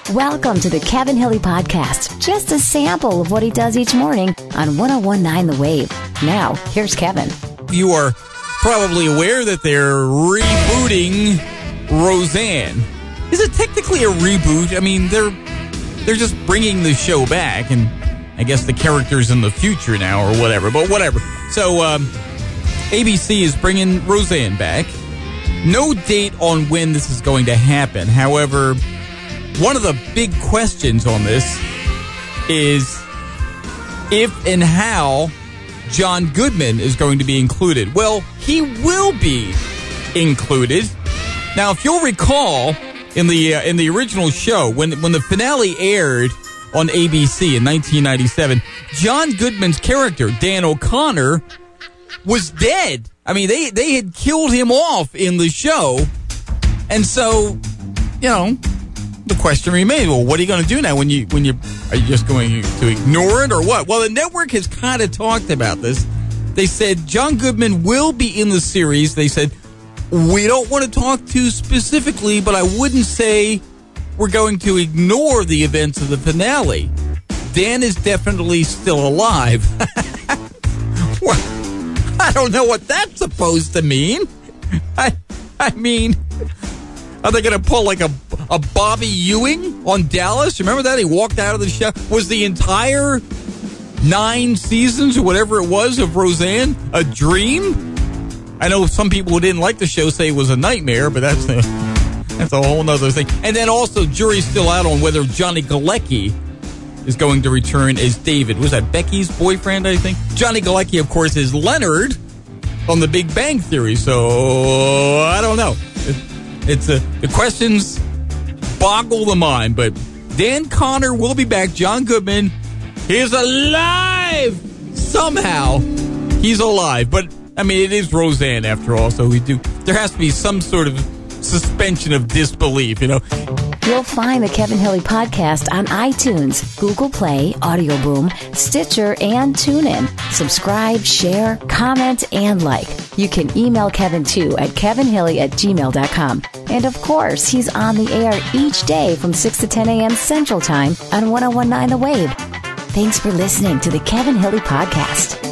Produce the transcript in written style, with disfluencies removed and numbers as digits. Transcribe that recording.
Welcome to the Kevin Hilly Podcast. Just a sample of what he does each morning on 101.9 The Wave. Now, here's Kevin. You are probably aware that they're rebooting Roseanne. Is it technically a reboot? I mean, they're just bringing the show back, and I guess the character's in the future now or whatever, but whatever. So, ABC is bringing Roseanne back. No date on when this is going to happen. However, one of the big questions on this is if and how John Goodman is going to be included. Well, he will be included. Now, if you'll recall, in the original show, when the finale aired on ABC in 1997, John Goodman's character, Dan O'Connor, was dead. I mean, they had killed him off in the show. And so, you know, the question remains, well, what are you going to do now are you just going to ignore it or what? Well, the network has kind of talked about this. They said John Goodman will be in the series. They said, we don't want to talk too specifically, but I wouldn't say we're going to ignore the events of the finale. Dan is definitely still alive. Well, I don't know what that's supposed to mean. I mean, are they going to pull like a Bobby Ewing on Dallas? Remember that? He walked out of the show. Was the entire 9 seasons or whatever it was of Roseanne a dream? I know some people who didn't like the show say it was a nightmare, but that's a whole other thing. And then also, jury's still out on whether Johnny Galecki is going to return as David. Was that Becky's boyfriend, I think? Johnny Galecki, of course, is Leonard on The Big Bang Theory, so I don't know. The questions boggle the mind, but Dan Connor will be back. John Goodman is alive somehow. He's alive, but I mean, it is Roseanne after all, so there has to be some sort of suspension of disbelief, you know. You'll find the Kevin Hilly Podcast on iTunes, Google Play, Audio Boom, Stitcher, and TuneIn. Subscribe, share, comment, and like. You can email Kevin too at kevinhilly@gmail.com. And of course, he's on the air each day from 6 to 10 a.m. Central Time on 101.9 The Wave. Thanks for listening to the Kevin Hilly Podcast.